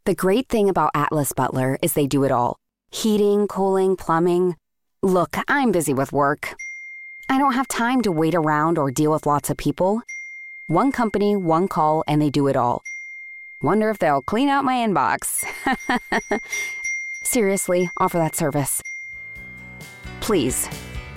The great thing about Atlas Butler is they do it all. Heating, cooling, plumbing. Look, I'm busy with work. I don't have time to wait around or deal with lots of people. One company, one call, and they do it all. Wonder if they'll clean out my inbox. Seriously, offer that service. Please.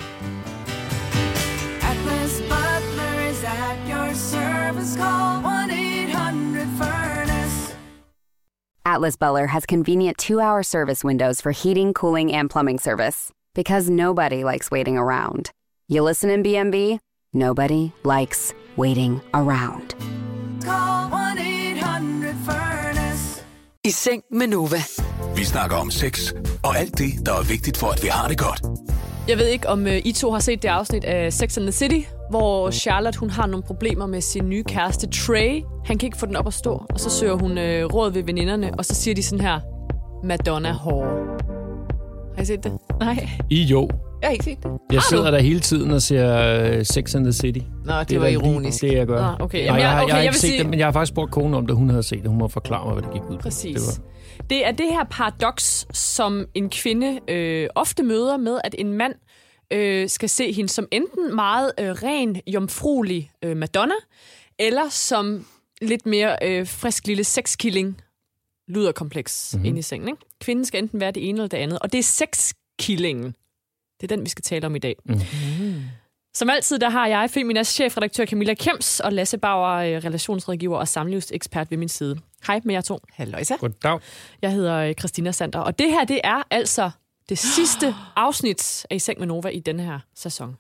Atlas Butler is at your service. Call 1-800-FURNACE. Atlas Butler has convenient 2-hour service windows for heating, cooling, and plumbing service. Because nobody likes waiting around. You listen in BMB? Nobody likes waiting around. Call 1-800-FURNACE. I seng med Nova. Vi snakker om sex og alt det, der er vigtigt for, at vi har det godt. Jeg ved ikke, om I to har set det afsnit af Sex and the City, hvor Charlotte hun har nogle problemer med sin nye kæreste Trey. Han kan ikke få den op at stå, og så søger hun råd ved veninderne, og så siger de sådan her, Madonna whore. Har I set det? Nej. Jo. Jeg har ikke set det. Jeg sidder der hele tiden og ser Sex and the City. Nå, det var ironisk. Det jeg gør. Nå, okay. Jamen, jeg har ikke set sige... det, men jeg har faktisk spurgt konen om det. Hun havde set det. Hun må forklare mig, hvad det gik ud på. Præcis. Det er det her paradoks, som en kvinde ofte møder med, at en mand skal se hende som enten meget ren, jomfruelig Madonna, eller som lidt mere frisk lille sexkilling, luderkompleks inde i sengen. Ikke? Kvinden skal enten være det ene eller det andet, og det er sexkillingen. Det er den, vi skal tale om i dag. Som altid, der har jeg Feminas chefredaktør Camilla Kjems og Lasse Bauer, relationsrådgiver og samlivsekspert ved min side. Hej med jer to. Halløjsa. Goddag. Jeg hedder Christina Sander, og det her, det er altså det sidste afsnit af I Seng med Nova i denne her sæson.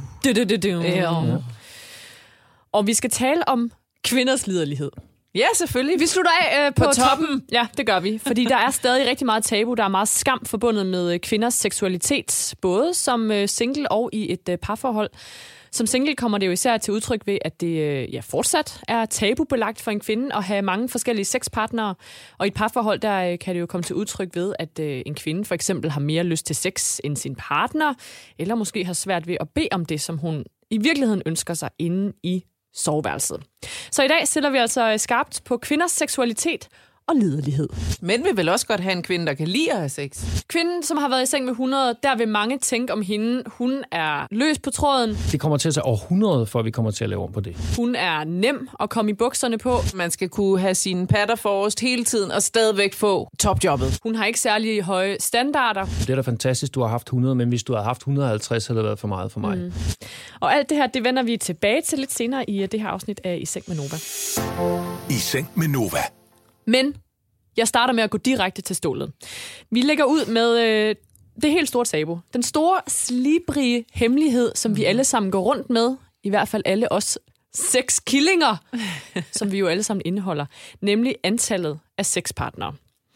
Og vi skal tale om kvinders liderlighed. Ja, selvfølgelig. Vi slutter af på toppen. Ja, det gør vi. Fordi der er stadig rigtig meget tabu. Der er meget skam forbundet med kvinders seksualitet. Både som single og i et parforhold. Som single kommer det jo især til udtryk ved, at det fortsat er tabubelagt for en kvinde at have mange forskellige sexpartnere. Og i et parforhold, der kan det jo komme til udtryk ved, at en kvinde for eksempel har mere lyst til sex end sin partner. Eller måske har svært ved at bede om det, som hun i virkeligheden ønsker sig inde i soveværelset. Så i dag stiller vi altså skarpt på kvinders seksualitet og liderlighed. Men vil vel også godt have en kvinde, der kan lide at have sex? Kvinden, som har været i seng med 100, der vil mange tænke om hende. Hun er løs på tråden. Det kommer til at tage århundrede, før vi kommer til at lave om på det. Hun er nem at komme i bukserne på. Man skal kunne have sine patter forrest hele tiden og stadigvæk få topjobbet. Hun har ikke særlig høje standarder. Det er da fantastisk, du har haft 100, men hvis du havde haft 150, havde det været for meget for mig. Og alt det her, det vender vi tilbage til lidt senere i det her afsnit af I Seng med Nova. I seng med Nova. Men jeg starter med at gå direkte til stålet. Vi lægger ud med det helt store tabu. Den store, slibrige hemmelighed, som vi alle sammen går rundt med. I hvert fald alle os sexkillinger, som vi jo alle sammen indeholder. Nemlig antallet af sexpartnere.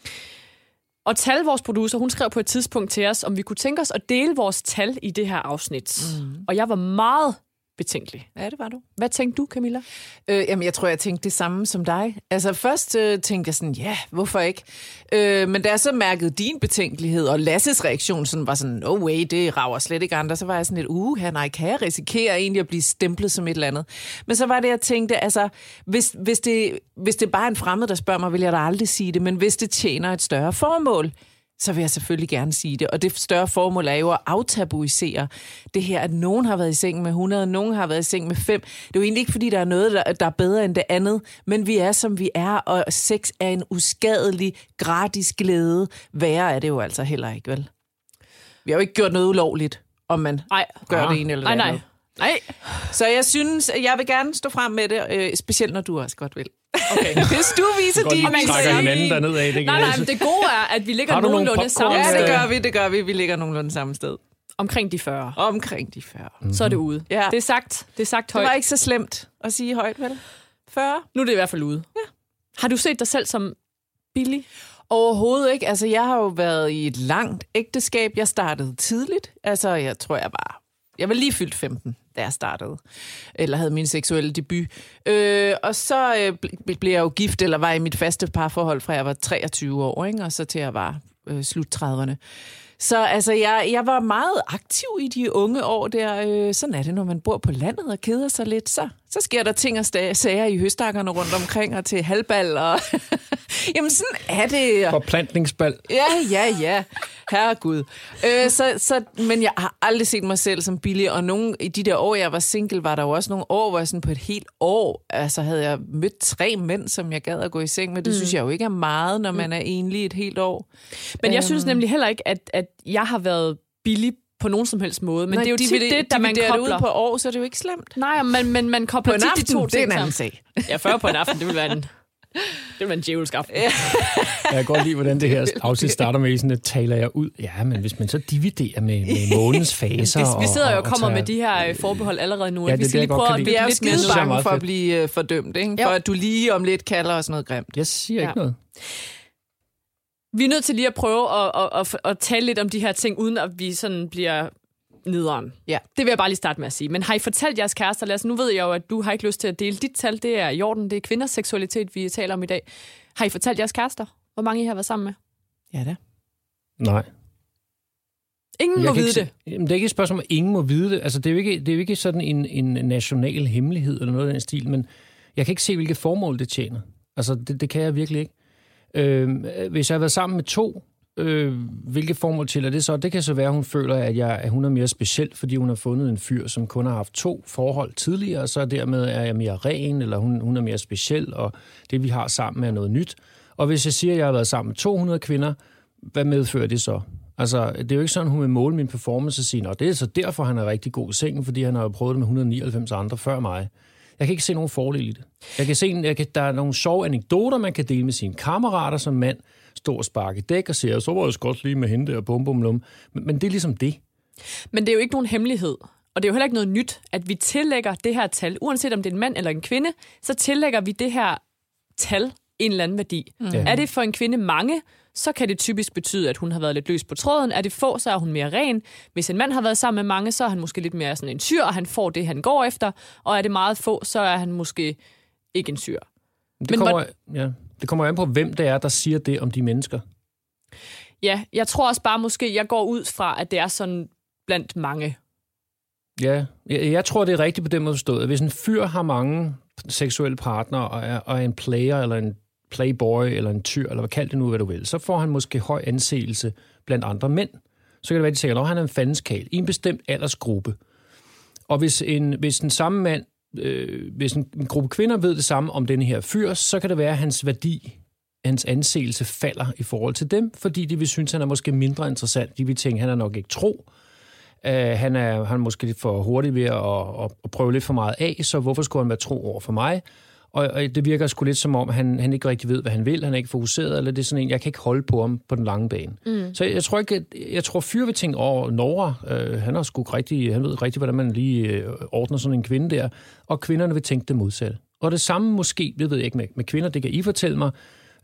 Og Tal, vores producer, hun skrev på et tidspunkt til os, om vi kunne tænke os at dele vores tal i det her afsnit. Og jeg var meget betænkelig. Ja, det var du. Hvad tænkte du, Camilla? Jamen, jeg tror, jeg tænkte det samme som dig. Altså, først tænkte jeg sådan, ja, hvorfor ikke? Men da jeg så mærkede din betænkelighed, og Lasses reaktion sådan, var sådan, no way, det rager slet ikke andre, så var jeg sådan lidt, nej, kan jeg risikere egentlig at blive stemplet som et eller andet? Men så var det, jeg tænkte, altså, hvis det bare er en fremmed, der spørger mig, vil jeg da aldrig sige det, men hvis det tjener et større formål, så vil jeg selvfølgelig gerne sige det. Og det større formål er jo at aftabuisere det her, at nogen har været i seng med 100, nogen har været i seng med 5. Det er jo egentlig ikke, fordi der er noget, der er bedre end det andet, men vi er, som vi er, og sex er en uskadelig, gratis glæde. Værre er det jo altså heller ikke, vel? Vi har jo ikke gjort noget ulovligt, om man gør det ene eller det andet. Nej. Så jeg synes, jeg vil gerne stå frem med det, specielt når du også godt vil. Okay. Hvis du viser din... Vi trækker hinanden dernede af. Nej, men det gode er, at vi ligger nogenlunde samme sted. Ja, det gør vi. Vi ligger nogenlunde samme sted. Omkring de 40. Omkring de 40. Så er det ude. Ja. Det er sagt højt. Det var ikke så slemt at sige højt, vel? 40. Nu er det i hvert fald ude. Ja. Har du set dig selv som billig? Overhovedet ikke. Altså, jeg har jo været i et langt ægteskab. Jeg startede tidligt. Altså, jeg var lige fyldt 15, da jeg startede. Eller havde min seksuelle debut. Og så blev jeg jo gift, eller var i mit faste parforhold, fra jeg var 23 år, ikke? Og så til jeg var slut 30'erne. Så altså, jeg var meget aktiv i de unge år der. Sådan er det, når man bor på landet og keder sig lidt. Så sker der ting og sager i høstakkerne rundt omkring og til halvbal. Og jamen, sådan er det. Forplantningsbal. Ja. Herregud. Men jeg har aldrig set mig selv som billig, og i de der år, jeg var single, var der jo også nogle år, hvor jeg sådan på et helt år, altså havde jeg mødt 3 mænd, som jeg gad at gå i seng med. Det synes jeg jo ikke er meget, når man er enlig et helt år. Men jeg synes nemlig heller ikke, at jeg har været billig på nogen som helst måde. Men det er jo tit det, der man kobler. Ud på år, så er det jo ikke slemt. Nej, men man kobler tit de to ting. Det er en anden sag. Ja, 40 på en aften, det vil være en djævelsk aften. Jeg kan godt lide, hvordan det her afsnit starter med sådan, at taler jeg ud. Ja, men hvis man så dividerer med månedens faser... Vi sidder jo og kommer med de her forbehold allerede nu. Ja, vi skal lige prøve at blive lidt mere bange for at blive fordømt, ikke? For at du lige om lidt kalder os noget grimt. Jeg siger ikke noget. Vi er nødt til lige at prøve at tale lidt om de her ting, uden at vi sådan bliver nederen. Ja. Det vil jeg bare lige starte med at sige. Men har I fortalt jeres kærester, Lasse? Nu ved jeg jo, at du har ikke lyst til at dele dit tal. Det er i orden. Det er kvinders seksualitet, vi taler om i dag. Har I fortalt jeres kærester? Hvor mange I har været sammen med? Ja da. Nej. Ingen må vide det. Jamen, det er ikke et spørgsmål, at ingen må vide det. Altså, det er jo ikke sådan en national hemmelighed eller noget af den stil, men jeg kan ikke se, hvilket formål det tjener. Altså, det kan jeg virkelig ikke. Hvis jeg har været sammen med 2, hvilket formål til det så? Det kan så være, at hun føler, at hun er mere speciel, fordi hun har fundet en fyr, som kun har haft 2 forhold tidligere, og så dermed er jeg mere ren, eller hun er mere speciel, og det, vi har sammen, er noget nyt. Og hvis jeg siger, at jeg har været sammen med 200 kvinder, hvad medfører det så? Altså, det er jo ikke sådan, hun vil måle min performance og sige, det er så derfor, han er rigtig god i sengen, fordi han har jo prøvet det med 199 andre før mig. Jeg kan ikke se nogen fordel i det. Der er nogle sjove anekdoter, man kan dele med sine kammerater som mand, stå og sparke dæk og sige, så var jeg godt lige med hende og bum bum lum. Men det er ligesom det. Men det er jo ikke nogen hemmelighed. Og det er jo heller ikke noget nyt, at vi tillægger det her tal, uanset om det er en mand eller en kvinde, så tillægger vi det her tal en eller anden værdi. Ja. Er det for en kvinde mange, så kan det typisk betyde, at hun har været lidt løs på tråden. Er det få, så er hun mere ren. Hvis en mand har været sammen med mange, så er han måske lidt mere sådan en syr, og han får det, han går efter. Og er det meget få, så er han måske ikke en syr. Det kommer an på, hvem det er, der siger det om de mennesker. Ja, jeg tror også bare måske, jeg går ud fra, at det er sådan blandt mange. Ja, jeg tror, det er rigtigt på den måde forstået. Hvis en fyr har mange seksuelle partnere og er en player eller en playboy eller en tyr, eller hvad kald det nu, hvad du vil, så får han måske høj anseelse blandt andre mænd. Så kan det være, de tænker, at han er en fandenskal i en bestemt aldersgruppe. Og hvis den samme mand, hvis en gruppe kvinder ved det samme om denne her fyr, så kan det være, at hans værdi, hans anseelse falder i forhold til dem, fordi de vil synes, han er måske mindre interessant. De vil tænke, han er nok ikke tro. Han er måske lidt for hurtig ved at prøve lidt for meget af, så hvorfor skulle han være tro over for mig? Og det virker sgu lidt som om, han ikke rigtig ved, hvad han vil. Han er ikke fokuseret, eller det er sådan en, jeg kan ikke holde på ham på den lange bane. Så jeg tror fyr vil tænke, Nora, han ved rigtig, hvordan man lige ordner sådan en kvinde der, og kvinderne vil tænke det modsatte. Og det samme måske, det ved jeg ikke med kvinder, det kan I fortælle mig,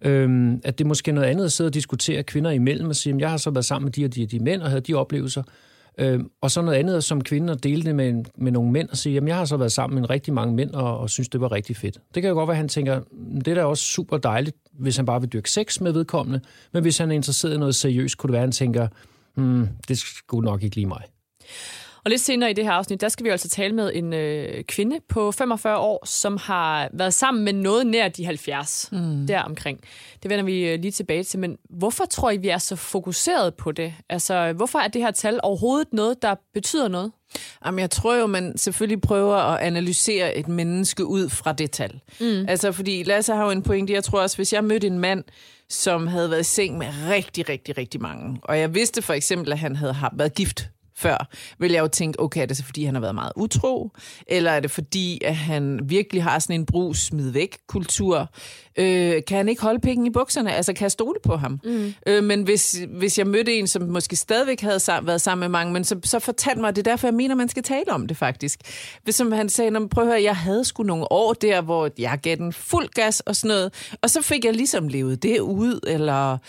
at det er måske noget andet at sidde og diskutere kvinder imellem og sige, jeg har så været sammen med de mænd og havde de oplevelser. Og så noget andet som kvinder dele det med nogle mænd og sige, jeg har så været sammen med rigtig mange mænd og synes, det var rigtig fedt. Det kan jo godt være, at han tænker, det er da også super dejligt, hvis han bare vil dyrke sex med vedkommende, men hvis han er interesseret i noget seriøst, kunne det være, at han tænker, det skulle nok ikke lige mig. Og lidt senere i det her afsnit, der skal vi altså tale med en kvinde på 45 år, som har været sammen med noget nær de 70 deromkring. Det vender vi lige tilbage til, men hvorfor tror I, vi er så fokuseret på det? Altså, hvorfor er det her tal overhovedet noget, der betyder noget? Jamen, jeg tror jo, man selvfølgelig prøver at analysere et menneske ud fra det tal. Altså, fordi Lasse har jo en pointe. Jeg tror også, hvis jeg mødte en mand, som havde været i seng med rigtig, rigtig, rigtig mange, og jeg vidste for eksempel, at han havde været gift før, vil jeg jo tænke, okay, er det så fordi, han har været meget utro? Eller er det fordi, at han virkelig har sådan en brug smid væk kultur? Kan han ikke holde pikken i bukserne? Altså, kan jeg stole på ham? Men hvis jeg mødte en, som måske stadigvæk havde været sammen med mange, men så fortalte mig, at det er derfor, jeg mener, man skal tale om det faktisk. Hvis som han sagde, prøv at høre, jeg havde sgu nogle år der, hvor jeg gav den fuld gas og sådan noget, og så fik jeg ligesom levet det ud, eller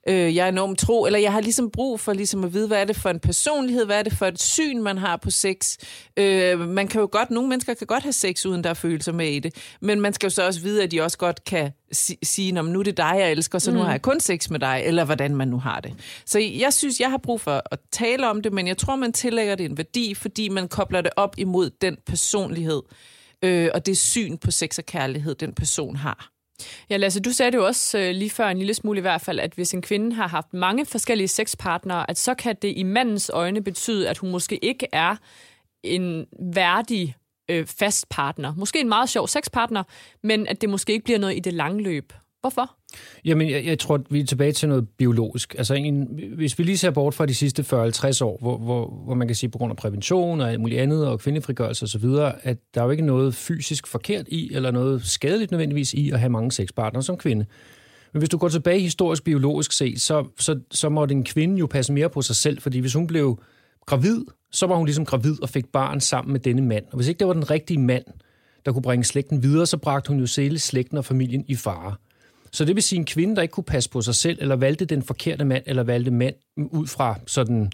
jeg er enormt tro, eller jeg har ligesom brug for ligesom at vide, hvad er det for en personlighed, hvad er det for et syn, man har på sex. Man kan jo godt, nogle mennesker kan godt have sex, uden der er følelser med i det, men man skal jo så også vide, at de også godt kan sige, nu er det dig, jeg elsker, så nu har jeg kun sex med dig, eller hvordan man nu har det. Så jeg synes, jeg har brug for at tale om det, men jeg tror, man tillægger det en værdi, fordi man kobler det op imod den personlighed, og det syn på sex og kærlighed, den person har. Ja, Lasse, du sagde det jo også lige før en lille smule i hvert fald, at hvis en kvinde har haft mange forskellige sexpartnere, at så kan det i mandens øjne betyde, at hun måske ikke er en værdig fast partner. Måske en meget sjov sexpartner, men at det måske ikke bliver noget i det lange løb. Hvorfor? Jamen, jeg tror, vi er tilbage til noget biologisk. Altså, hvis vi lige ser bort fra de sidste 40-50 år, hvor man kan sige, på grund af prævention og alt muligt andet, og kvindefrigørelse osv., at der er jo ikke noget fysisk forkert i, eller noget skadeligt nødvendigvis i at have mange sexpartnere som kvinde. Men hvis du går tilbage historisk biologisk set, så måtte en kvinde jo passe mere på sig selv, fordi hvis hun blev gravid, så var hun ligesom gravid og fik barn sammen med denne mand. Og hvis ikke det var den rigtige mand, der kunne bringe slægten videre, så bragte hun jo selv slægten og familien i fare. Så det vil sige, en kvinde, der ikke kunne passe på sig selv, eller valgte den forkerte mand, eller valgte mand ud fra sådan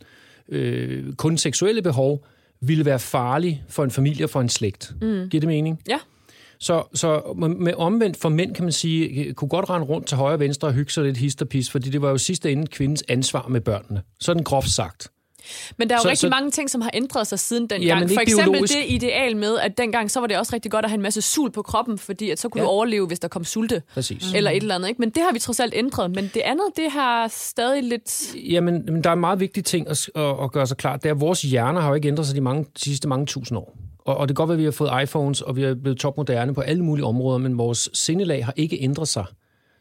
kun seksuelle behov, ville være farlig for en familie og for en slægt. Giver det mening? Ja. Så med omvendt for mænd, kan man sige, kunne godt rende rundt til højre og venstre og hygge sig lidt hist og pis, fordi det var jo sidste ende kvindens ansvar med børnene. Sådan groft sagt. Men der er jo rigtig mange ting, som har ændret sig siden dengang. For eksempel biologisk. Det ideal med, at dengang så var det også rigtig godt at have en masse sul på kroppen, fordi at så kunne du overleve, hvis der kom sulte. Præcis. Eller et eller andet. Ikke? Men det har vi trods alt ændret. Men det andet, det har stadig lidt... Jamen, der er en meget vigtig ting at gøre sig klart. Det er, at vores hjerner har jo ikke ændret sig de sidste mange tusind år. Og det kan godt være, at vi har fået iPhones, og vi er blevet topmoderne på alle mulige områder, men vores sindelag har ikke ændret sig.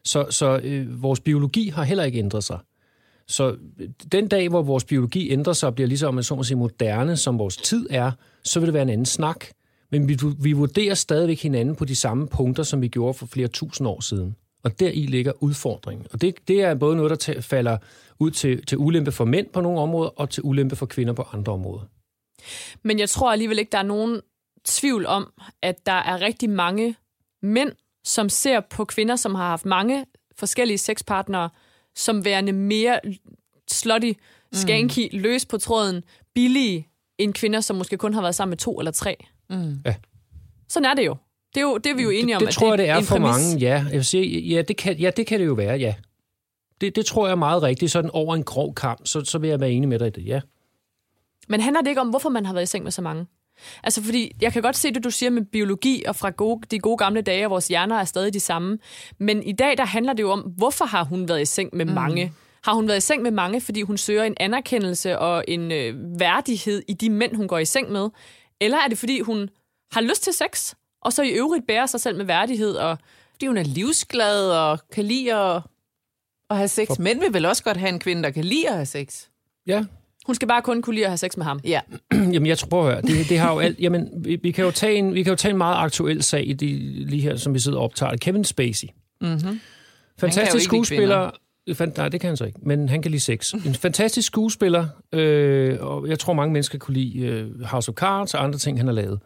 Så vores biologi har heller ikke ændret sig. Så den dag, hvor vores biologi ændrer sig og bliver ligesom så at sige, moderne, som vores tid er, så vil det være en anden snak. Men vi vurderer stadigvæk hinanden på de samme punkter, som vi gjorde for flere tusind år siden. Og deri ligger udfordringen. Og det er både noget, der falder ud til ulempe for mænd på nogle områder, og til ulempe for kvinder på andre områder. Men jeg tror alligevel ikke, der er nogen tvivl om, at der er rigtig mange mænd, som ser på kvinder, som har haft mange forskellige sexpartnere, som værende mere slutty, skanky, løs på tråden, billige, end kvinder, som måske kun har været sammen med 2 eller 3. Ja. Sådan er det jo. Det er vi jo enige om. Det tror jeg, det er for mange, ja. Jeg vil sige, det kan det jo være, ja. Det tror jeg er meget rigtigt. Sådan over en grov kamp, så vil jeg være enig med dig i det, ja. Men handler det ikke om, hvorfor man har været i seng med så mange? Altså, fordi jeg kan godt se det, du siger med biologi og fra de gode gamle dage, og vores hjerner er stadig de samme. Men i dag, der handler det jo om, hvorfor har hun været i seng med mange? Har hun været i seng med mange, fordi hun søger en anerkendelse og en værdighed i de mænd, hun går i seng med? Eller er det, fordi hun har lyst til sex, og så i øvrigt bærer sig selv med værdighed? Og fordi hun er livsglad og kan lide at have sex. Mænd vil vel også godt have en kvinde, der kan lide at have sex? Ja. Hun skal bare kun kunne lide at have sex med ham. Ja. Jamen, jeg tror, prøv at høre, det har jo alt. Jamen, vi kan jo tage en meget aktuel sag lige her, som vi sidder og optager. Kevin Spacey. Mm-hmm. Fantastisk skuespiller. Nej, det kan han så ikke, men han kan lide sex. En fantastisk skuespiller, og jeg tror, mange mennesker kunne lide House of Cards og andre ting, han har lavet.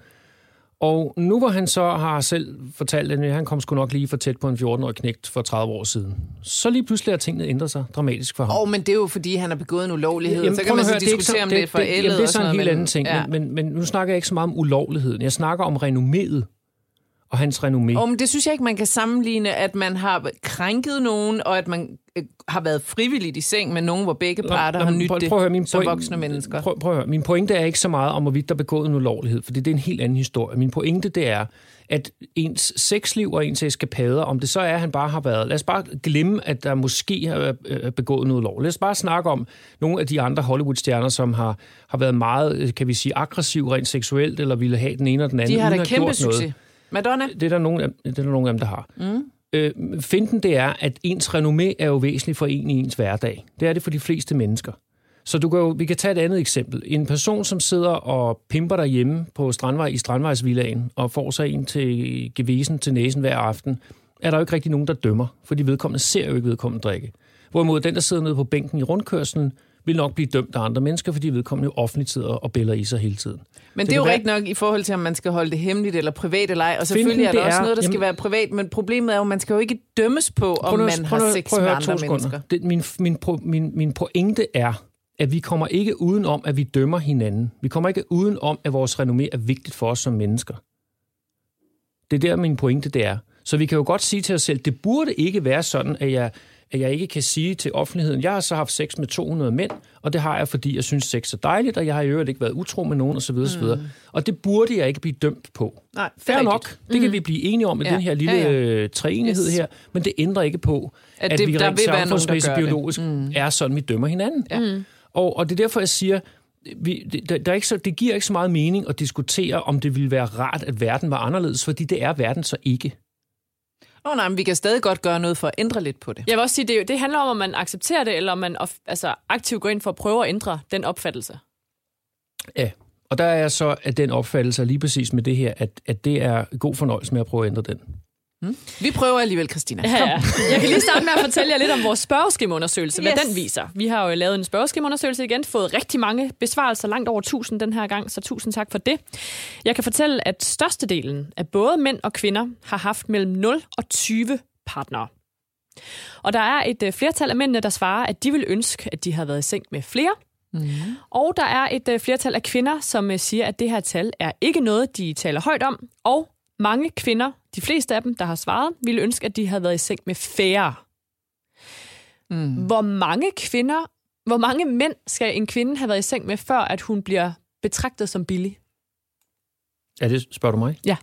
Og nu hvor han så har selv fortalt, at han kom sgu nok lige for tæt på en 14-årig knægt for 30 år siden, så lige pludselig har tingene ændret sig dramatisk for ham. Men det er jo fordi, han har begået en ulovlighed. Jamen, så kan man så diskutere, om det er forældet. Det er sådan en helt anden ting, ja. men nu snakker jeg ikke så meget om ulovligheden. Jeg snakker om renomméet og hans renommé. Men det synes jeg ikke, man kan sammenligne, at man har krænket nogen, og at man har været frivilligt i seng med nogen, hvor begge parter har nydt det som voksne mennesker. Prøv at høre. Min pointe er ikke så meget om, hvorvidt der er begået en ulovlighed, for det er en helt anden historie. Min pointe, det er, at ens sexliv og ens eskapader, om det så er, at han bare har været... Lad os bare glemme, at der måske har begået noget ulovligt. Lad os bare snakke om nogle af de andre Hollywood-stjerner, som har været meget, kan vi sige, aggressive rent seksuelt, eller ville have den ene og den anden. De har da kæmpe succes. Madonna? Det er der nogle af dem, der har. Finten det er, at ens renommé er jo væsentligt for en i ens hverdag. Det er det for de fleste mennesker. Så vi kan tage et andet eksempel. En person, som sidder og pimper derhjemme på Strandvejsvillaen og får sig en til gevesen til næsen hver aften, er der jo ikke rigtig nogen, der dømmer, fordi vedkommende ser jo ikke vedkommende drikke. Hvorimod den, der sidder nede på bænken i rundkørslen, vil nok blive dømt af andre mennesker, fordi vedkommende jo offentligt sidder og bæller i sig hele tiden. Men det er jo rigtigt nok i forhold til, om man skal holde det hemmeligt eller privat eller ej. Og selvfølgelig er der også noget, der skal være privat, men problemet er jo, at man skal jo ikke dømmes på, om man har sex med andre mennesker. Min pointe er, at vi kommer ikke udenom, at vi dømmer hinanden. Vi kommer ikke udenom, at vores renommé er vigtigt for os som mennesker. Det er der, min pointe det er. Så vi kan jo godt sige til os selv, det burde ikke være sådan, at jeg ikke kan sige til offentligheden, jeg har så haft sex med 200 mænd, og det har jeg, fordi jeg synes, sex er dejligt, og jeg har i øvrigt ikke været utro med nogen, osv. osv. Og det burde jeg ikke blive dømt på. Nej, fair nok, det kan vi blive enige om i den her lille treenighed her, men det ændrer ikke på, at vi rent samfundsmæssigt biologisk er sådan, vi dømmer hinanden. Ja. Og det er derfor, jeg siger, det giver ikke så meget mening at diskutere, om det ville være rart, at verden var anderledes, fordi det er verden så ikke. Nej, men vi kan stadig godt gøre noget for at ændre lidt på det. Jeg vil også sige, det handler om man accepterer det, eller om man aktivt går ind for at prøve at ændre den opfattelse. Ja, og der er så at den opfattelse lige præcis med det her, at det er god fornøjelse med at prøve at ændre den. Vi prøver alligevel, Christina. Ja. Jeg kan lige starte med at fortælle jer lidt om vores spørgeskemaundersøgelse, hvad den viser. Vi har jo lavet en spørgeskemaundersøgelse igen, fået rigtig mange besvarelser, langt over 1000 den her gang, så tusind tak for det. Jeg kan fortælle, at størstedelen af både mænd og kvinder har haft mellem 0 og 20 partnere. Og der er et flertal af mændene, der svarer, at de vil ønske, at de har været i seng med flere. Og der er et flertal af kvinder, som siger, at det her tal er ikke noget, de taler højt om, og mange kvinder, de fleste af dem, der har svaret, ville ønske, at de havde været i seng med færre. Hvor mange mænd skal en kvinde have været i seng med, før at hun bliver betragtet som billig? Ja, det spørger du mig? Ja.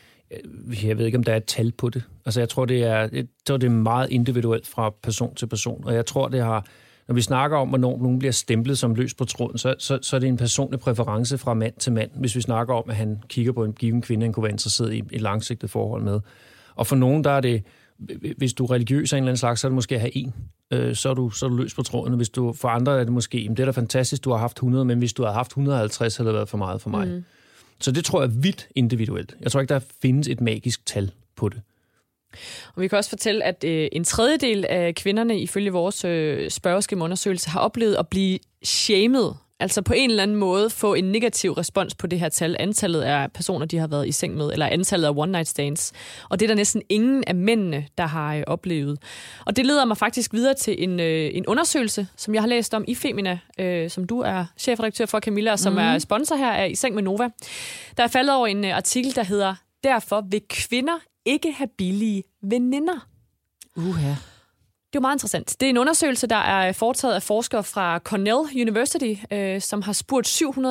Jeg ved ikke, om der er et tal på det. Altså, jeg tror, det er meget individuelt fra person til person, og jeg tror, det har... Når vi snakker om, hvornår nogen bliver stemplet som løs på tråden, så er det en personlig præference fra mand til mand, hvis vi snakker om, at han kigger på en given kvinde, han kunne være interesseret i et langsigtet forhold med. Og for nogen, der er det, hvis du er religiøs af en eller anden slags, så er det måske at have en. Så er du løs på tråden. Hvis du, for andre er det måske, det er da fantastisk, du har haft 100, men hvis du har haft 150, har det været for meget for mig. Så det tror jeg er vidt individuelt. Jeg tror ikke, der findes et magisk tal på det. Og vi kan også fortælle, at en tredjedel af kvinderne ifølge vores spørgeskemaundersøgelse har oplevet at blive shamed. Altså på en eller anden måde få en negativ respons på det her tal. Antallet af personer, de har været i seng med, eller antallet af one-night stands. Og det er der næsten ingen af mændene, der har oplevet. Og det leder mig faktisk videre til en undersøgelse, som jeg har læst om i Femina, som du er chefredaktør for, Camilla, og som er sponsor her af I Seng med Nova. Der er faldet over en artikel, der hedder, derfor vil kvinder ikke have billige veninder. Det er jo meget interessant. Det er en undersøgelse, der er foretaget af forskere fra Cornell University, som har spurgt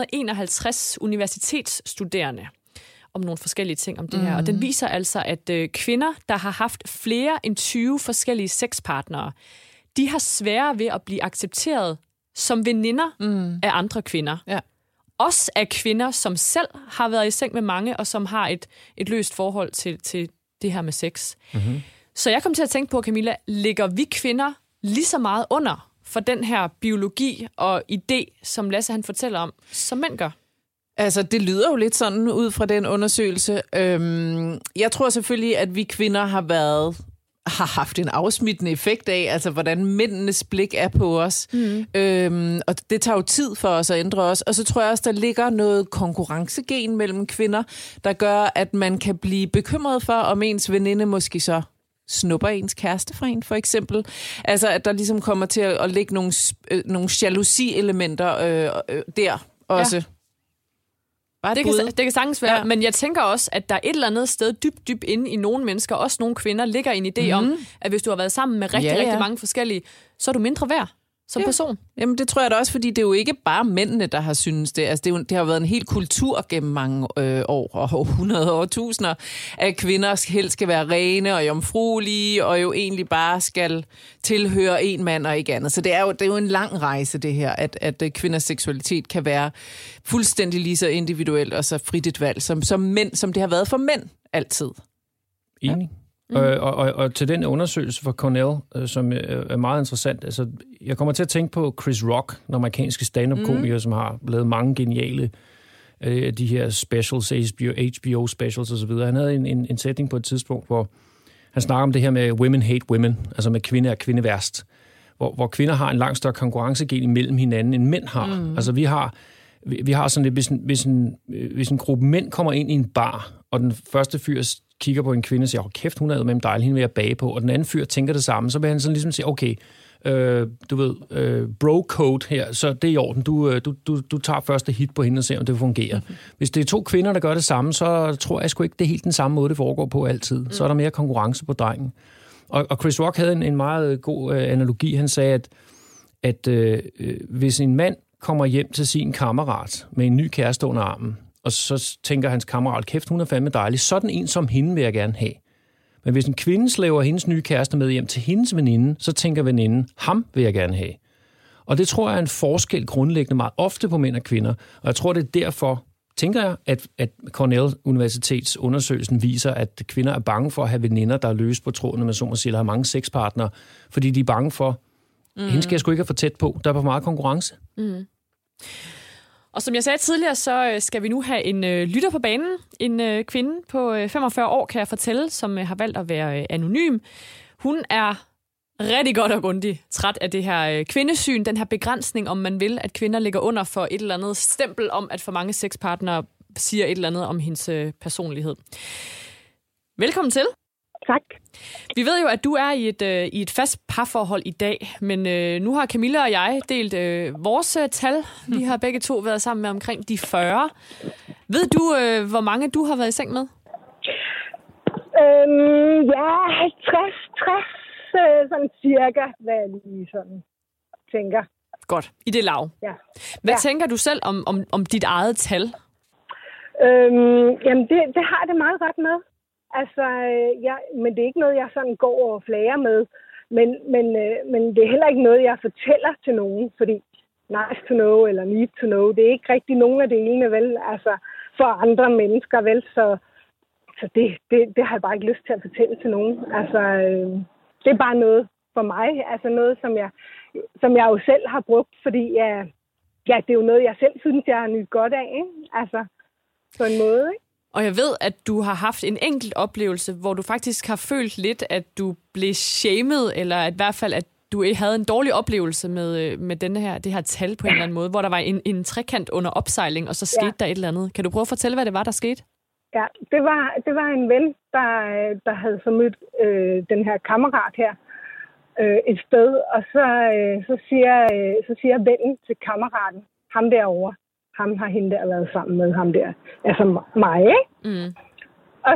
751 universitetsstuderende om nogle forskellige ting om det her. Og den viser altså, at kvinder, der har haft flere end 20 forskellige sexpartnere, de har sværere ved at blive accepteret som veninder af andre kvinder. Ja. Også af kvinder, som selv har været i seng med mange, og som har et løst forhold til det her med sex. Så jeg kom til at tænke på, Camilla, ligger vi kvinder lige så meget under for den her biologi og idé, som Lasse han fortæller om, som mænd gør? Altså, det lyder jo lidt sådan ud fra den undersøgelse. Jeg tror selvfølgelig, at vi kvinder har haft en afsmittende effekt af, altså hvordan mændenes blik er på os. Og det tager jo tid for os at ændre os. Og så tror jeg også, der ligger noget konkurrencegen mellem kvinder, der gør, at man kan blive bekymret for, om ens veninde måske så snupper ens kæreste fra en, for eksempel. Altså, at der ligesom kommer til at ligge nogle jalousi-elementer der også. Ja. Det kan sagtens være, men jeg tænker også, at der et eller andet sted dybt inde i nogle mennesker, også nogle kvinder, ligger en idé om, at hvis du har været sammen med rigtig mange forskellige, så er du mindre værd som person. Jamen det tror jeg da også, fordi det er jo ikke bare mændene, der har syntes det. Altså det har været en hel kultur gennem mange år, og århundreder og årtusinder, at kvinder helst skal være rene og jomfruelige, og jo egentlig bare skal tilhøre en mand og ikke andet. Så det er jo en lang rejse, det her, at kvinders seksualitet kan være fuldstændig lige så individuelt og så frit et valg, som mænd, som det har været for mænd altid. Enig. Og til den undersøgelse fra Cornell, som er meget interessant, altså, jeg kommer til at tænke på Chris Rock, den amerikanske stand-up-komiker, som har lavet mange geniale de her specials, HBO specials osv. Han havde en sætning på et tidspunkt, hvor han snakker om det her med women hate women, altså med kvinde er kvinde værst, hvor kvinder har en langt større konkurrencegen imellem hinanden, end mænd har. Altså vi har sådan lidt, hvis en gruppe mænd kommer ind i en bar, og den første fyr kigger på en kvinde og siger, kæft, hun er med dejlig, hende vil jeg bage på, og den anden fyr tænker det samme, så vil han sådan ligesom sige, okay, du ved, bro-code her, så det er i orden. Du tager første hit på hende og ser, om det fungerer. Hvis det er 2 kvinder, der gør det samme, så tror jeg sgu ikke, det er helt den samme måde, det foregår på altid. Så er der mere konkurrence på drengen. Og Chris Rock havde en meget god analogi. Han sagde, at hvis en mand kommer hjem til sin kammerat med en ny kæreste under armen, og så tænker hans kammerat, kæft, hun er fandme dejlig, sådan en som hende vil jeg gerne have. Men hvis en kvinde slæver hendes nye kæreste med hjem til hendes veninde, så tænker veninden, ham vil jeg gerne have. Og det tror jeg er en forskel grundlæggende meget ofte på mænd og kvinder. Og jeg tror, det er derfor, tænker jeg, at Cornell Universitets undersøgelsen viser, at kvinder er bange for at have veninder, der er løse på trådene, med så må sige, eller har mange sexpartnere, fordi de er bange for, hende skal jeg sgu ikke have for tæt på. Der er for meget konkurrence. Mm. Og som jeg sagde tidligere, så skal vi nu have en lytter på banen. En kvinde på 45 år, kan jeg fortælle, som har valgt at være anonym. Hun er rigtig godt og grundigt træt af det her kvindesyn, den her begrænsning, om man vil, at kvinder ligger under for et eller andet stempel om, at for mange sexpartnere siger et eller andet om hendes personlighed. Velkommen til. Tak. Vi ved jo, at du er i et fast parforhold i dag, men nu har Camilla og jeg delt vores tal. Vi har begge to været sammen med omkring de 40. Ved du, hvor mange du har været i seng med? Ja, 60, sådan cirka, hvad jeg lige sådan tænker. Godt, i det lav. Ja. Hvad tænker du selv om dit eget tal? Jamen, det har det meget ret med. Altså, men det er ikke noget, jeg sådan går og flager med. Men det er heller ikke noget, jeg fortæller til nogen, fordi nice to know eller need to know, det er ikke rigtig nogen af delene, vel? Altså, for andre mennesker, vel? Så det har jeg bare ikke lyst til at fortælle til nogen. Altså, det er bare noget for mig. Altså noget, som jeg jo selv har brugt, fordi det er jo noget, jeg selv synes, jeg har nydt godt af, ikke? Altså, på en måde, ikke? Og jeg ved, at du har haft en enkelt oplevelse, hvor du faktisk har følt lidt, at du blev shamed, eller at i hvert fald, at du havde en dårlig oplevelse med det her tal på en eller anden måde, hvor der var en trekant under opsejling, og så skete der et eller andet. Kan du prøve at fortælle, hvad det var, der skete? Ja, det var en ven, der havde så mødt den her kammerat her et sted, og så siger vennen til kammeraten, ham derovre, ham har hende der været sammen med, ham der, altså mig, ikke? Mm. Og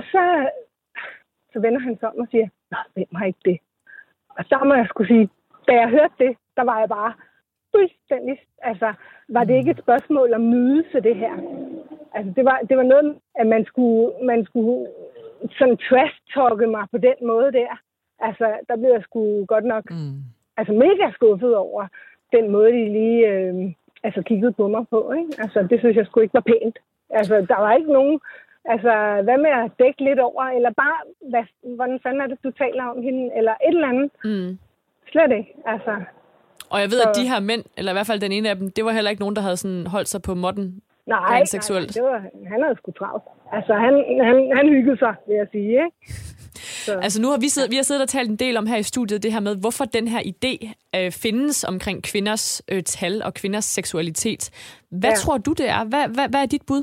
så vender han sig om og siger, nej, hvem har ikke det? Og så må jeg skulle sige, da jeg hørte det, der var jeg bare fuldstændig, altså, var det ikke et spørgsmål om nydelse, det her? Altså, det var noget, at man skulle sådan trash-talke mig på den måde der. Altså, der blev jeg sgu godt nok, altså mega skuffet over den måde, de lige, kiggede på mig på, ikke? Altså, det synes jeg sgu ikke var pænt. Altså, der var ikke nogen, altså, hvad med at dække lidt over, eller bare, hvordan fanden er det, du taler om hende, eller et eller andet. Mm. Slet ikke, altså. Og jeg ved, at de her mænd, eller i hvert fald den ene af dem, det var heller ikke nogen, der havde sådan holdt sig på måtten. Nej, seksuelt. Han havde sgu travlt. Altså, han hyggede sig, vil jeg sige, ikke? Så. Altså nu har vi har siddet og talt en del om her i studiet, det her med, hvorfor den her idé findes omkring kvinders tal og kvinders seksualitet. Hvad tror du, det er? Hvad er dit bud?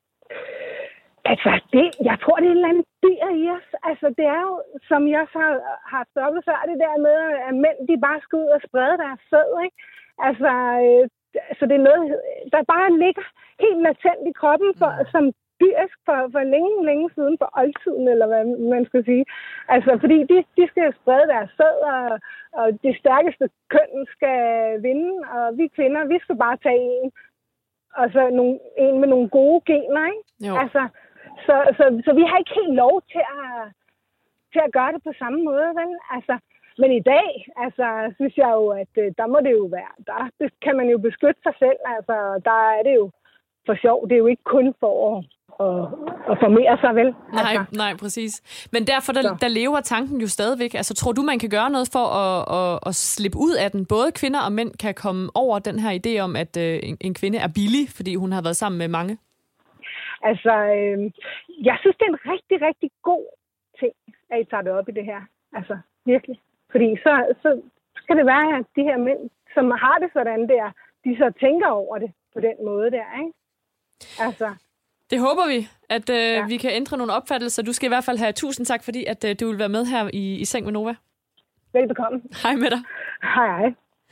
Altså, jeg tror, det er en eller anden dyr i os. Altså, det er jo, som jeg også har stoppet før, det der med, at mænd, de bare skal ud og sprede deres sæd, ikke? Altså, så det er noget, der bare ligger helt latent i kroppen, som dyrisk for længe siden, for oldtiden, eller hvad man skal sige. Altså, fordi de skal sprede deres sæd, og det stærkeste køn skal vinde, og vi kvinder, vi skal bare tage en, og så en med nogle gode gener, ikke? Jo. Altså, så vi har ikke helt lov til at gøre det på samme måde, vel? Altså, men i dag, altså, synes jeg jo, at der må det jo være, der kan man jo beskytte sig selv, altså, der er det jo for sjov, det er jo ikke kun for at formere sig, vel? Nej, præcis. Men derfor, der lever tanken jo stadigvæk. Altså, tror du, man kan gøre noget for at slippe ud af den? Både kvinder og mænd kan komme over den her idé om, at en kvinde er billig, fordi hun har været sammen med mange? Altså, jeg synes, det er en rigtig, rigtig god ting, at I tager det op i det her. Altså, virkelig. Fordi så kan det være, at de her mænd, som har det sådan der, de så tænker over det på den måde der, ikke? Altså. Det håber vi, at vi kan ændre nogle opfattelser. Du skal i hvert fald have 1000 tak, fordi at du vil være med her i Seng med Nova. Velbekomme. Hej med dig. Hej.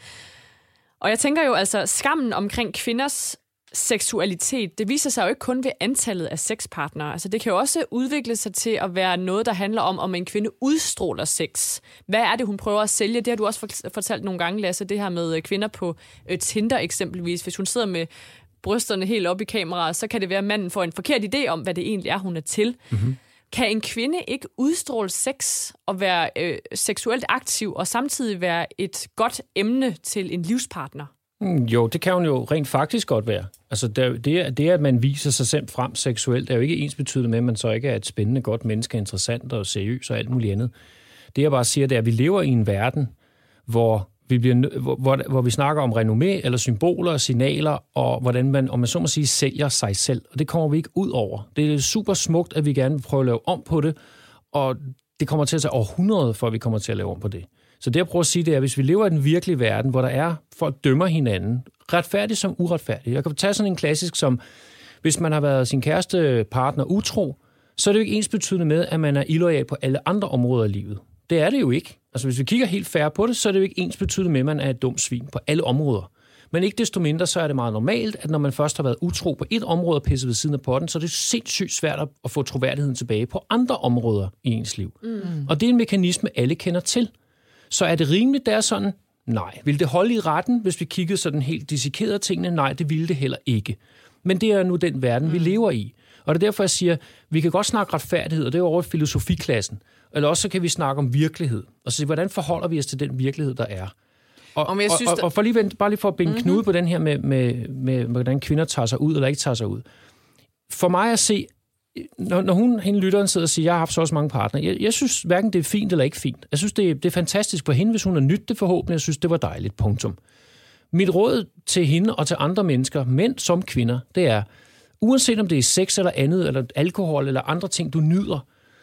Og jeg tænker jo altså, skammen omkring kvinders seksualitet, det viser sig jo ikke kun ved antallet af sexpartnere. Altså det kan jo også udvikle sig til at være noget, der handler om en kvinde udstråler sex. Hvad er det, hun prøver at sælge? Det har du også fortalt nogle gange, Lasse, det her med kvinder på Tinder eksempelvis. Hvis hun sidder med brysterne helt op i kameraet, så kan det være, at manden får en forkert idé om, hvad det egentlig er, hun er til. Mm-hmm. Kan en kvinde ikke udstråle sex og være seksuelt aktiv og samtidig være et godt emne til en livspartner? Jo, det kan hun jo rent faktisk godt være. Altså det, at man viser sig selv frem seksuelt, er jo ikke ensbetydende med, at man så ikke er et spændende, godt menneske, interessant og seriøs og alt muligt andet. Det jeg bare siger, det er, at vi lever i en verden, hvor vi snakker om renommé eller symboler og signaler, og hvordan man, om man så må sige, sælger sig selv. Og det kommer vi ikke ud over. Det er super smukt, at vi gerne vil prøve at lave om på det, og det kommer til at tage århundreder, for vi kommer til at lave om på det. Så det jeg prøver at sige, det er, at hvis vi lever i den virkelige verden, hvor der er, folk dømmer hinanden, retfærdigt som uretfærdigt. Jeg kan tage sådan en klassisk som, hvis man har været sin kæreste partner utro, så er det jo ikke ensbetydende med, at man er illoyal på alle andre områder i livet. Det er det jo ikke. Altså hvis vi kigger helt fair på det, så er det jo ikke ensbetydende med, at man er et dumt svin på alle områder. Men ikke desto mindre, så er det meget normalt, at når man først har været utro på et område og pisset ved siden af potten, så er det sindssygt svært at få troværdigheden tilbage på andre områder i ens liv. Mm. Og det er en mekanisme, alle kender til. Så er det rimeligt, det er sådan? Nej. Vil det holde i retten, hvis vi kiggede sådan helt dissekerede tingene? Nej, det ville det heller ikke. Men det er nu den verden, vi lever i. Og det er derfor, jeg siger, vi kan godt snakke retfærdighed, og det er over i filosofiklassen. Eller også så kan vi snakke om virkelighed. Og så hvordan forholder vi os til den virkelighed, der er? Og for bare lige for at binde knude på den her med, hvordan kvinder tager sig ud eller ikke tager sig ud. For mig at se, når hende lytteren sidder og siger, jeg har haft så også mange partnere, jeg synes hverken det er fint eller ikke fint. Jeg synes, det er fantastisk for hende, hvis hun har nydt det forhåbentlig. Jeg synes, det var dejligt. Punktum. Mit råd til hende og til andre mennesker, mænd som kvinder, det er, uanset om det er sex eller andet, eller alkohol eller andre ting, du nyder,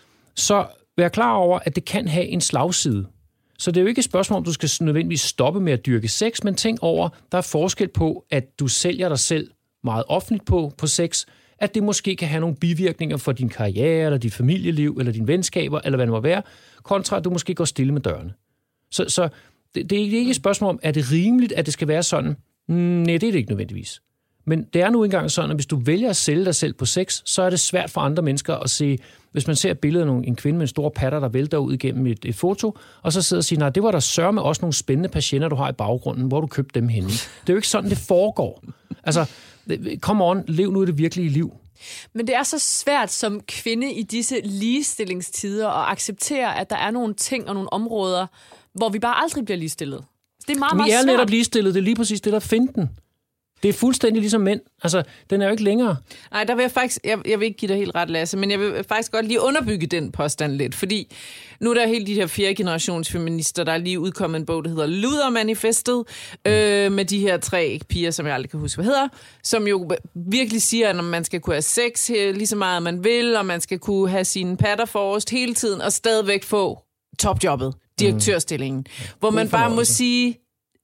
så vær klar over, at det kan have en slagside. Så det er jo ikke et spørgsmål, om du skal nødvendigvis stoppe med at dyrke sex, men tænk over, der er forskel på, at du sælger dig selv meget offentligt på sex, at det måske kan have nogle bivirkninger for din karriere, eller dit familieliv, eller dine venskaber, eller hvad det må være, kontra at du måske går stille med dørene. Så det er ikke et spørgsmål om, er det rimeligt, at det skal være sådan? Nej, det er det ikke nødvendigvis. Men det er nu engang sådan, at hvis du vælger at sælge dig selv på sex, så er det svært for andre mennesker at se, hvis man ser et billede af en kvinde med en stor patter, der vælter ud igennem et foto, og så sidder og siger, nej, det var der sørme også nogle spændende patienter, du har i baggrunden, hvor du købte dem henne. Det er jo ikke sådan, det foregår. Altså, come on, lev nu i det virkelige liv. Men det er så svært som kvinde i disse ligestillingstider at acceptere, at der er nogle ting og nogle områder, hvor vi bare aldrig bliver ligestillet. Det er meget, meget svært. Vi er netop ligestillet, det er lige præcis det, der finder den. Det er fuldstændig ligesom mænd. Altså, den er jo ikke længere. Nej, der vil jeg faktisk... Jeg vil ikke give dig helt ret, Lasse, men jeg vil faktisk godt lige underbygge den påstand lidt, fordi nu er der helt de her 4. generations feminister, der er lige udkommet en bog, der hedder Ludermanifestet, med de her 3 piger, som jeg aldrig kan huske, hvad hedder, som jo virkelig siger, at man skal kunne have sex lige så meget, man vil, og man skal kunne have sine patter forrest hele tiden, og stadigvæk få topjobbet, direktørstillingen, hvor man bare må sige...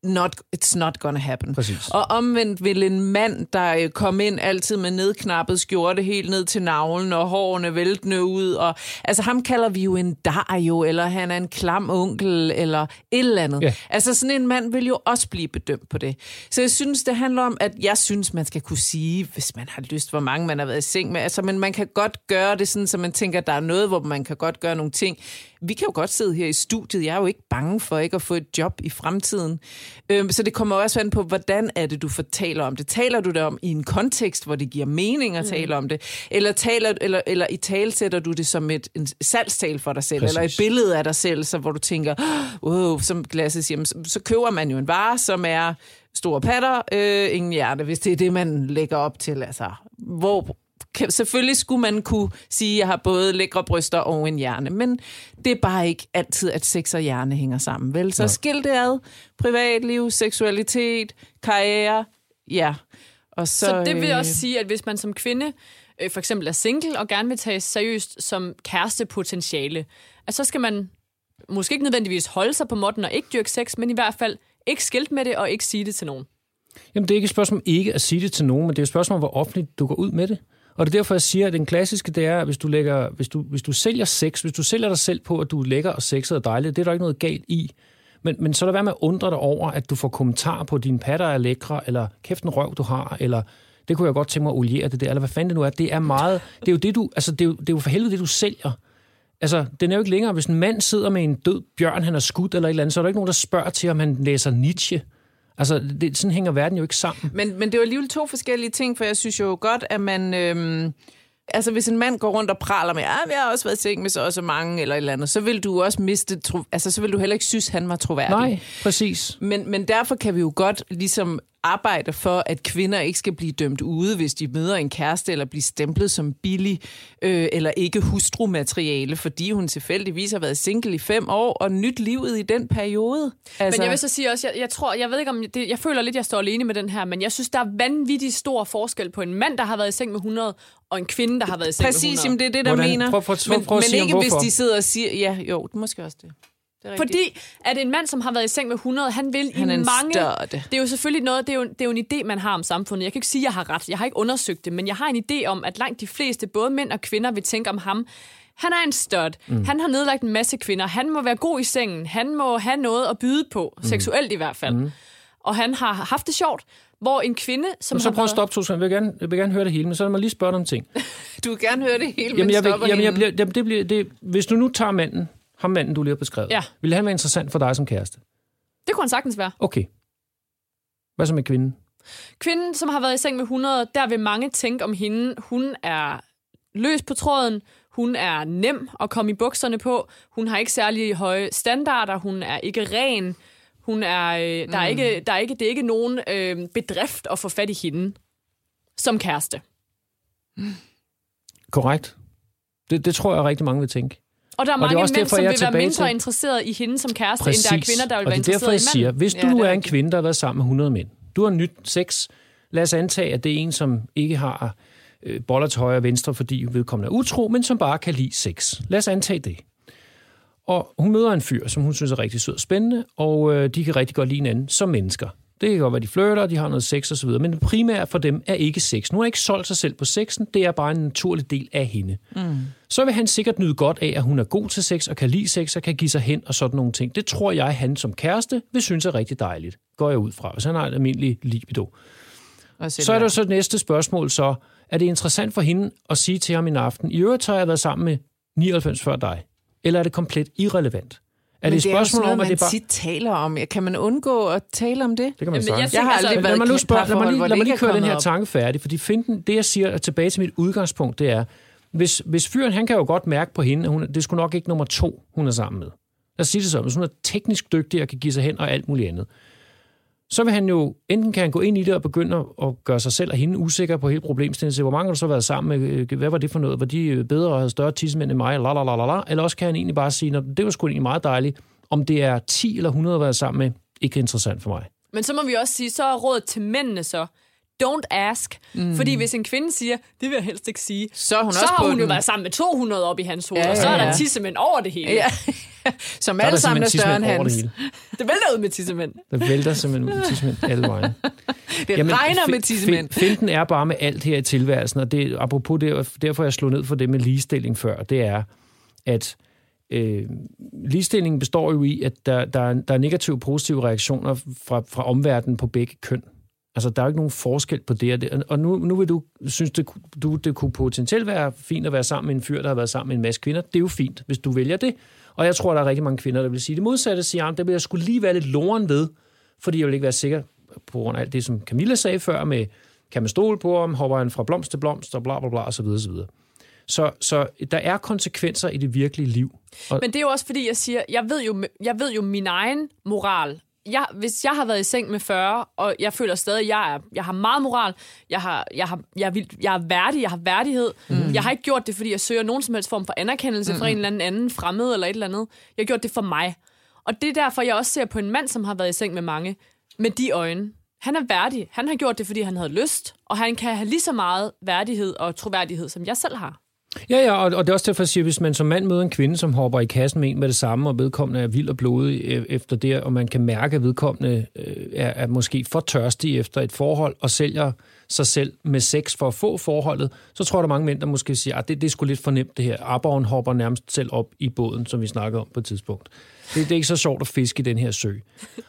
it's not gonna happen. Præcis. Og omvendt vil en mand, der kom ind altid med nedknappet skjorte helt ned til navlen og hårene væltende ud, og altså ham kalder vi jo en Dario, eller han er en klam onkel, eller et eller andet. Yeah. Altså sådan en mand vil jo også blive bedømt på det. Så jeg synes, det handler om, at jeg synes, man skal kunne sige, hvis man har lyst, hvor mange man har været i seng med, altså, men man kan godt gøre det sådan, så man tænker, at der er noget, hvor man kan godt gøre nogle ting. Vi kan jo godt sidde her i studiet. Jeg er jo ikke bange for ikke at få et job i fremtiden. Så det kommer også an på, hvordan er det, du fortæller om det. Taler du det om i en kontekst, hvor det giver mening at tale om det? Eller i talsætter du det som en salgstal for dig selv? Præcis. Eller et billede af dig selv, så hvor du tænker, som Lasse siger, så køber man jo en vare, som er store patter, ingen hjerte, hvis det er det, man lægger op til. Altså, selvfølgelig skulle man kunne sige, at jeg har både lækre bryster og en hjerne, men det er bare ikke altid, at sex og hjerne hænger sammen, vel? Så skil det ad. Privatliv, seksualitet, karriere, ja. Og så det vil også sige, at hvis man som kvinde for eksempel er single og gerne vil tages seriøst som kærestepotentiale, at så skal man måske ikke nødvendigvis holde sig på måtten og ikke dyrke sex, men i hvert fald ikke skilte med det og ikke sige det til nogen. Jamen, det er ikke et spørgsmål om ikke at sige det til nogen, men det er et spørgsmål om, hvor offentligt du går ud med det. Og det er derfor, jeg siger, at den klassiske, det er, hvis du sælger sex, hvis du sælger dig selv på, at du er lækker og sexet og dejlig, det er der ikke noget galt i. Men så lad være med at undre dig over, at du får kommentarer på, dine patter er lækre, eller kæft en røv, du har, eller det kunne jeg godt tænke mig at oliere det der, eller hvad fanden det nu er. Det er meget, det er jo det, det er jo for helvede det, du sælger. Altså, den er jo ikke længere. Hvis en mand sidder med en død bjørn, han er skudt eller et eller andet, så er der ikke nogen, der spørger til, om han læser Nietzsche. Altså, sådan hænger verden jo ikke sammen. Men det er jo alligevel 2 forskellige ting, for jeg synes jo godt, at man... Altså, hvis en mand går rundt og praler med, vi har også været i seng med så også mange, eller et eller andet, så vil du også miste... så vil du heller ikke synes, han var troværdig. Nej, præcis. Men derfor kan vi jo godt ligesom arbejde for, at kvinder ikke skal blive dømt ude, hvis de møder en kæreste, eller blive stemplet som billig, eller ikke hustrumateriale, fordi hun tilfældigvis har været single i 5 år, og nyt livet i den periode. Altså... Men jeg vil så sige også, jeg ved ikke om det, jeg føler lidt, jeg står alene med den her, men jeg synes, der er vanvittig stor forskel på en mand, der har været i seng med 100, og en kvinde, der har været i seng med 100. Præcis, jamen det er det, der mener. Men ikke hvis de sidder og siger, ja, jo, måske også det. Fordi at en mand, som har været i seng med 100, han vil i mange... Det er jo selvfølgelig noget, det er jo en idé, man har om samfundet. Jeg kan ikke sige, at jeg har ret. Jeg har ikke undersøgt det, men jeg har en idé om, at langt de fleste, både mænd og kvinder, vil tænke om ham. Han er en stud. Han har nedlagt en masse kvinder. Han må være god i sengen. Han må have noget at byde på. Seksuelt i hvert fald. Og han har haft det sjovt. Hvor en kvinde, som så prøv at stoppe 2 sekunder. Jeg vil gerne høre det hele, men så lad mig lige spørge dig om ting. Du vil gerne høre det hele, men stopper hvis du nu tager manden, ham manden, du lige har beskrevet, ville han være interessant for dig som kæreste? Det kunne han sagtens være. Okay. Hvad så med kvinden? Kvinden, som har været i seng med 100, der vil mange tænke om hende. Hun er løs på tråden. Hun er nem at komme i bukserne på. Hun har ikke særlig høje standarder. Hun er ikke ren. Hun er, det er ikke nogen bedrift at få fat i hende som kæreste. Korrekt. Det tror jeg rigtig mange vil tænke. Og der er mange mænd, som vil være mindre interesseret i hende som kæreste, end der er kvinder, der vil være interesseret i manden. Og det er derfor, jeg siger, hvis du nu er en kvinde, der har været sammen med 100 mænd, du har nyt sex, lad os antage, at det er en, som ikke har boller til højre og venstre, fordi vedkommende er utro, men som bare kan lide sex. Lad os antage det. Og hun møder en fyr, som hun synes er rigtig sød og spændende, og de kan rigtig godt lide hinanden som mennesker. Det kan godt være, de flirter, de har noget sex osv., men det primære for dem er ikke sex. Nu har ikke solgt sig selv på sexen, det er bare en naturlig del af hende. Så vil han sikkert nyde godt af, at hun er god til sex og kan lide sex og kan give sig hen og sådan nogle ting. Det tror jeg, han som kæreste vil synes er rigtig dejligt. Går jeg ud fra, hvis han har et almindeligt libido. Så er der så det næste spørgsmål så, er det interessant for hende at sige til ham en aften, i øvrigt har jeg været sammen med 99 før dig, eller er det komplet irrelevant? Er det et spørgsmål om, at det bare... tit taler om. Kan man undgå at tale om det? Det kan man sagtens. Jeg har aldrig været i et parforhold, lad mig lige køre den her tanke færdig, fordi det jeg siger tilbage til mit udgangspunkt, det er, hvis fyren, han kan jo godt mærke på hende, det er sgu nok ikke nummer 2, hun er sammen med. Lad os sige det så, hvis hun er teknisk dygtig og kan give sig hen og alt muligt andet, så vil han jo, enten kan han gå ind i det og begynde at gøre sig selv og hende usikker på hele problemstillingen, hvor mange har du så været sammen med, hvad var det for noget, var de bedre og havde større tissemænd end mig, eller også kan han egentlig bare sige, det var sgu egentlig meget dejligt, om det er 10 eller 100 at være sammen med, ikke interessant for mig. Men så må vi også sige, så er rådet til mændene så, don't ask. Fordi hvis en kvinde siger, det vil jeg helst ikke sige, så har hun jo været sammen med 200 op i hans hoved, og så er der tissemænd over det hele. Ja. Som alle sammen er større end hans. Det vælter ud med tissemænd. Det vælter simpelthen med tissemænd alle vejen. Det regner med tissemænd. Finten er bare med alt her i tilværelsen, og det, apropos det, derfor jeg slog ned for det med ligestilling før, det er, at ligestillingen består jo i, at der er negative og positive reaktioner fra omverdenen på begge køn. Altså, der er jo ikke nogen forskel på det. Og nu vil du synes, det kunne potentielt være fint at være sammen med en fyr, der har været sammen med en masse kvinder. Det er jo fint, hvis du vælger det. Og jeg tror, der er rigtig mange kvinder, der vil sige det modsatte. Siger, der vil jeg skulle lige være lidt loren ved, fordi jeg vil ikke være sikker på grund af alt det, som Camilla sagde før, med kan man stole på ham, hopper han fra blomst til blomst, og bla bla bla, og så videre, så videre. Så der er konsekvenser i det virkelige liv. Men det er jo også fordi, jeg siger, jeg ved jo min egen moral. Hvis jeg har været i seng med 40, og jeg føler stadig, at jeg har meget moral, jeg er værdig, jeg har værdighed. Jeg har ikke gjort det, fordi jeg søger nogen som helst form for anerkendelse fra en eller anden fremmed eller et eller andet. Jeg har gjort det for mig. Og det er derfor, jeg også ser på en mand, som har været i seng med mange, med de øjne. Han er værdig. Han har gjort det, fordi han havde lyst, og han kan have lige så meget værdighed og troværdighed, som jeg selv har. Ja, og det er også derfor, at sige, hvis man som mand møder en kvinde, som hopper i kassen med en med det samme, og vedkommende er vild og blodig efter det, og man kan mærke, at vedkommende er måske for tørstig efter et forhold, og sælger sig selv med sex for at få forholdet, så tror jeg, der er mange mænd, der måske siger, at det er sgu lidt for nemt det her. Aborren hopper nærmest selv op i båden, som vi snakkede om på et tidspunkt. Det er ikke så sjovt at fiske i den her sø.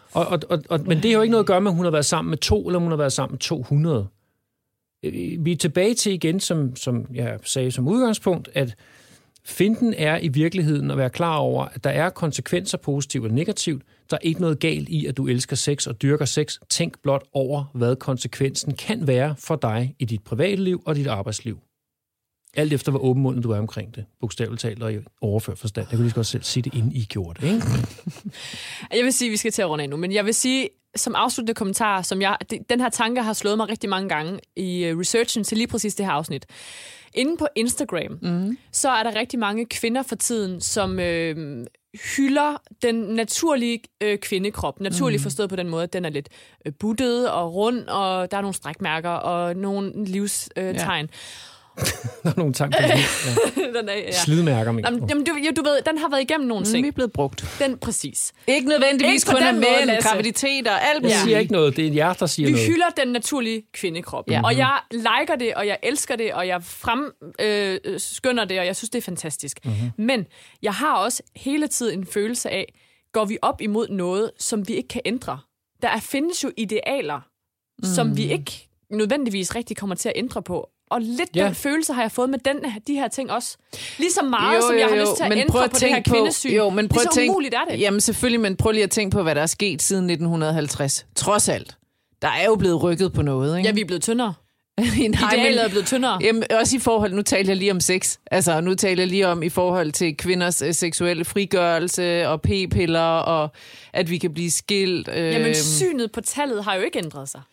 Men det har jo ikke noget at gøre med, om hun har været sammen med 2, eller om hun har været sammen med 200. Vi er tilbage til igen, som jeg sagde som udgangspunkt, at finten er i virkeligheden at være klar over, at der er konsekvenser, positivt og negativt. Der er ikke noget galt i, at du elsker sex og dyrker sex. Tænk blot over, hvad konsekvensen kan være for dig i dit private liv og dit arbejdsliv. Alt efter, hvor åbenmundet du er omkring det. Bogstaveligt talt og i overført forstand. Jeg kunne lige så godt selv sige det, inden I gjorde det, ikke? Jeg vil sige, at vi skal til at runde af nu, men jeg vil sige, som afsluttende kommentar, den her tanke har slået mig rigtig mange gange i researchen til lige præcis det her afsnit. Inde på Instagram, så er der rigtig mange kvinder for tiden, som hylder den naturlige kvindekrop. Naturligt forstået på den måde, at den er lidt buttet og rund, og der er nogle strækmærker og nogle livstegn. Der er nogle tanker. Ja. Slidmærker, men. Jamen, du ved, den har været igennem nogle ting. Den er blevet brugt. Den præcis. Ikke nødvendigvis kun af mænd, graviditeter, alt muligt. Jeg siger ikke noget, det er jer, der siger noget. Vi hylder den naturlige kvindekrop. Ja. Og jeg liker det, og jeg elsker det, og jeg fremskynder det, og jeg synes, det er fantastisk. Men jeg har også hele tiden en følelse af, går vi op imod noget, som vi ikke kan ændre? findes jo idealer, som vi ikke nødvendigvis rigtig kommer til at ændre på. Og lidt den følelse har jeg fået med de her ting også. Lige så meget, som jeg har lyst til at ændre på det her kvindesyn. Men lige så umuligt er det. Jamen selvfølgelig, men prøv lige at tænke på, hvad der er sket siden 1950. Trods alt. Der er jo blevet rykket på noget, ikke? Ja, vi er blevet tyndere. Idealet er blevet tyndere. Jamen, også i forhold, nu taler jeg lige om sex. Altså, nu taler jeg lige om i forhold til kvinders seksuelle frigørelse og p-piller, og at vi kan blive skilt. Jamen, synet på tallet har jo ikke ændret sig.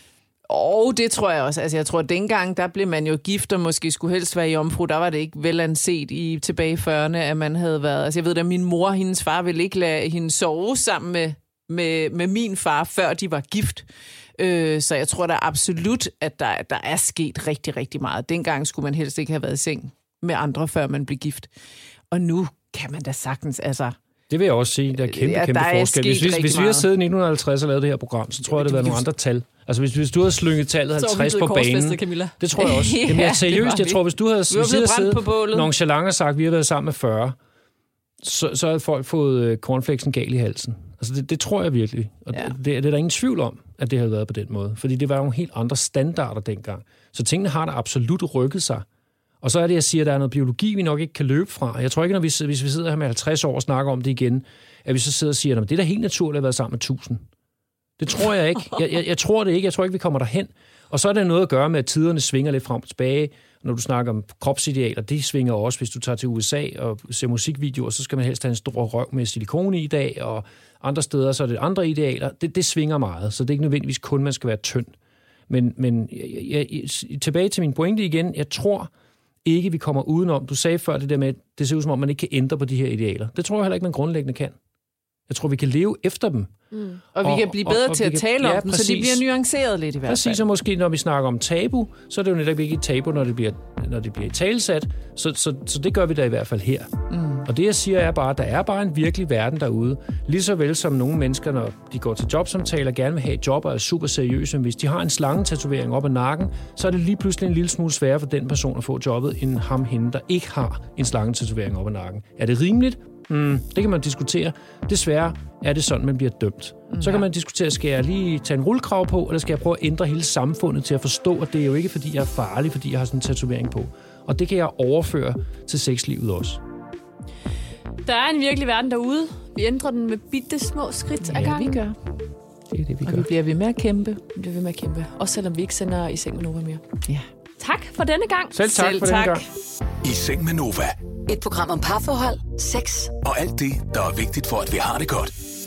Det tror jeg også. Altså, jeg tror, at dengang, der blev man jo gift, og måske skulle helst være jomfru. Der var det ikke velanset tilbage i 40'erne, at man havde været... Altså, jeg ved da, min mor og hendes far ville ikke lade hende sove sammen med min far, før de var gift. Så jeg tror da absolut, at der er sket rigtig, rigtig meget. Dengang skulle man helst ikke have været i seng med andre, før man blev gift. Og nu kan man da sagtens... Altså, det vil jeg også sige, der er kæmpe forskel. Hvis vi har siddet i 1950 og lavet det her program, så tror jeg, det var nogle andre tal. Altså, hvis du havde slynget tallet 50 på banen, Camilla. Det tror jeg også. Jamen, jeg seriøst, jeg tror, hvis du havde siddet nonchalant og sagt, vi har været sammen med 40, så havde folk fået cornflakesen gal i halsen. Altså, det tror jeg virkelig. Og det er der ingen tvivl om, at det havde været på den måde. Fordi det var nogle helt andre standarder dengang. Så tingene har da absolut rykket sig. Og så er det, jeg siger, at der er noget biologi, vi nok ikke kan løbe fra. Jeg tror ikke, hvis vi sidder her med 50 år og snakker om det igen, at vi så sidder og siger, at det er da helt naturligt at være sammen med 1000. Det tror jeg ikke. Jeg tror det ikke. Jeg tror ikke, vi kommer derhen. Og så er det noget at gøre med, at tiderne svinger lidt frem og tilbage. Når du snakker om kropsidealer, det svinger også. Hvis du tager til USA og ser musikvideoer, så skal man helst have en stor røv med silikone i dag, og andre steder, så er det andre idealer. Det svinger meget, så det er ikke nødvendigvis kun, man skal være tynd. Men tilbage til min pointe igen. Jeg tror ikke, vi kommer udenom. Du sagde før det der med, det ser ud som om, man ikke kan ændre på de her idealer. Det tror jeg heller ikke, man grundlæggende kan. Jeg tror, vi kan leve efter dem. Og vi kan blive bedre til at tale om dem, så de bliver nuanceret lidt i hvert fald. Præcis, og måske når vi snakker om tabu, så er det jo netop ikke et tabu, når det bliver i talesat. Så det gør vi da i hvert fald her. Og det, jeg siger, er bare, at der er bare en virkelig verden derude. Lige så vel som nogle mennesker, når de går til jobsamtaler, gerne vil have et job og er super seriøse. Hvis de har en slangetatovering op ad nakken, så er det lige pludselig en lille smule sværere for den person at få jobbet, end hende, der ikke har en slangetatovering op ad nakken. Er det rimeligt? Det kan man diskutere. Desværre er det sådan, man bliver dømt. Så kan man diskutere, skal jeg lige tage en rullekrav på, eller skal jeg prøve at ændre hele samfundet til at forstå, at det er jo ikke, fordi jeg er farlig, fordi jeg har sådan en tatovering på. Og det kan jeg overføre til sexlivet også. Der er en virkelig verden derude. Vi ændrer den med bitte små skridt ad gangen. Vi gør. Det er det, vi gør. Og vi bliver ved med at kæmpe. Vi bliver ved med at kæmpe. Også selvom vi ikke sender I Seng med Nova mere. Ja. Tak for denne gang. Selv tak for denne gang. I Seng med Nova. Et program om parforhold, sex og alt det, der er vigtigt for, at vi har det godt.